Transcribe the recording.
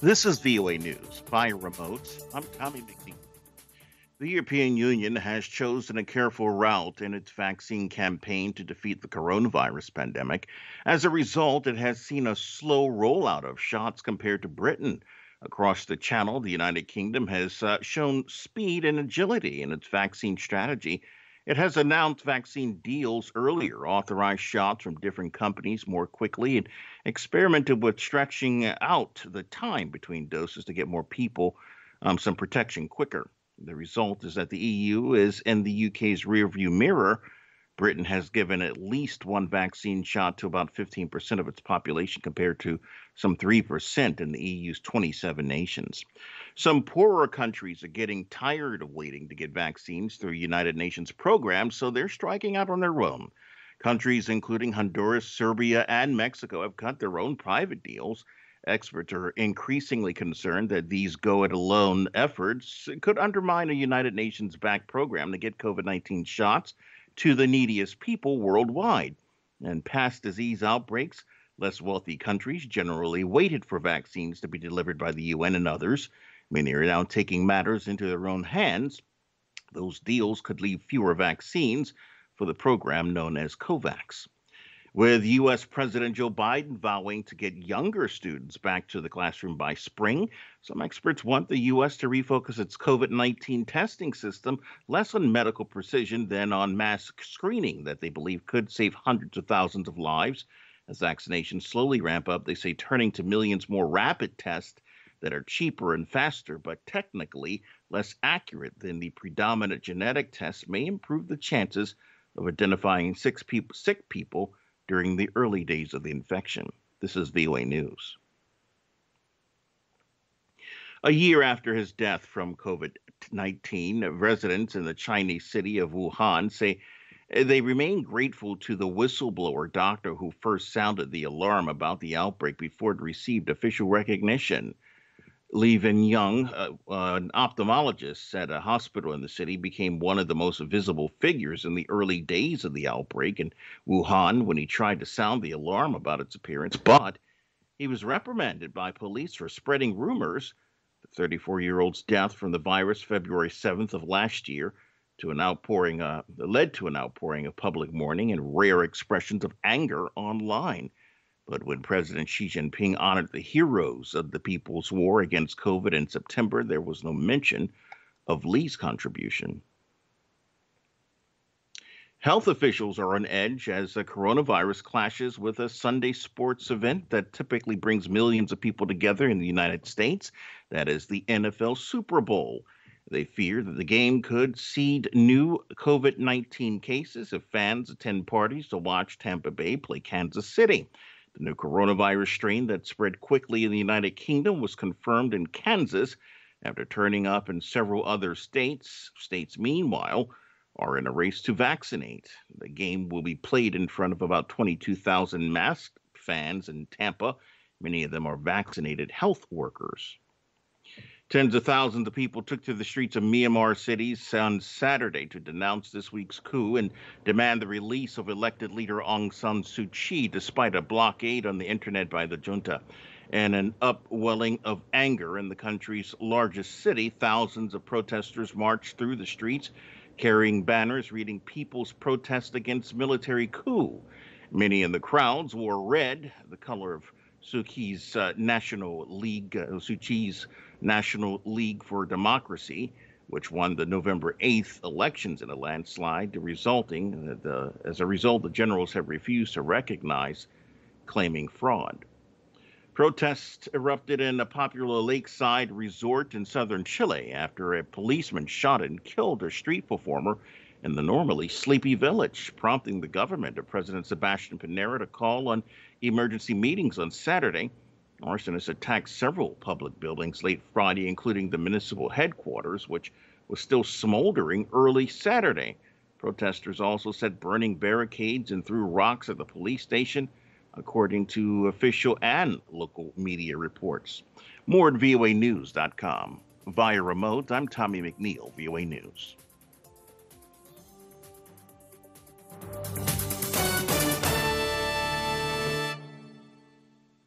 This is VOA News via remote. I'm Tommy McNeil. The European Union has chosen a careful route in its vaccine campaign to defeat the coronavirus pandemic. As a result, it has seen a slow rollout of shots compared to Britain. Across the channel, the United Kingdom has shown speed and agility in its vaccine strategy. It has announced vaccine deals earlier, authorized shots from different companies more quickly, and experimented with stretching out the time between doses to get more people some protection quicker. The result is that the EU is in the UK's rearview mirror. Britain has given at least one vaccine shot to about 15% of its population compared to some 3% in the EU's 27 nations. Some poorer countries are getting tired of waiting to get vaccines through United Nations programs, so they're striking out on their own. Countries including Honduras, Serbia, and Mexico have cut their own private deals. Experts are increasingly concerned that these go-it-alone efforts could undermine a United Nations-backed program to get COVID-19 shots to the neediest people worldwide. And past disease outbreaks, less wealthy countries generally waited for vaccines to be delivered by the UN and others. Many are now taking matters into their own hands. Those deals could leave fewer vaccines for the program known as COVAX. With U.S. President Joe Biden vowing to get younger students back to the classroom by spring, some experts want the U.S. to refocus its COVID-19 testing system less on medical precision than on mass screening that they believe could save hundreds of thousands of lives. As vaccinations slowly ramp up, they say turning to millions more rapid tests that are cheaper and faster, but technically less accurate than the predominant genetic tests may improve the chances of identifying sick people during the early days of the infection. This is VOA News. A year after his death from COVID-19, residents in the Chinese city of Wuhan say they remain grateful to the whistleblower doctor who first sounded the alarm about the outbreak before it received official recognition. Li Wenyoung, an ophthalmologist at a hospital in the city, became one of the most visible figures in the early days of the outbreak in Wuhan when he tried to sound the alarm about its appearance, but he was reprimanded by police for spreading rumors. The 34-year-old's death from the virus February 7th of last year led to an outpouring of public mourning and rare expressions of anger online. But when President Xi Jinping honored the heroes of the People's War against COVID in September, there was no mention of Li's contribution. Health officials are on edge as the coronavirus clashes with a Sunday sports event that typically brings millions of people together in the United States. That is the NFL Super Bowl. They fear that the game could seed new COVID-19 cases if fans attend parties to watch Tampa Bay play Kansas City. The new coronavirus strain that spread quickly in the United Kingdom was confirmed in Kansas after turning up in several other states. States, meanwhile, are in a race to vaccinate. The game will be played in front of about 22,000 masked fans in Tampa. Many of them are vaccinated health workers. Tens of thousands of people took to the streets of Myanmar cities on Saturday to denounce this week's coup and demand the release of elected leader Aung San Suu Kyi, despite a blockade on the internet by the junta. And an upwelling of anger in the country's largest city, thousands of protesters marched through the streets, carrying banners reading "People's Protest Against Military Coup." Many in the crowds wore red, the color of Suu Kyi's National League for Democracy, which won the November 8th elections in a landslide, as a result, the generals have refused to recognize, claiming fraud. Protests erupted in a popular lakeside resort in southern Chile after a policeman shot and killed a street performer in the normally sleepy village, prompting the government of President Sebastian Pinera to call on emergency meetings on Saturday. Arsonists attacked several public buildings late Friday, including the municipal headquarters, which was still smoldering early Saturday. Protesters also set burning barricades and threw rocks at the police station, according to official and local media reports. More at voanews.com. Via remote, I'm Tommy McNeil, VOA News.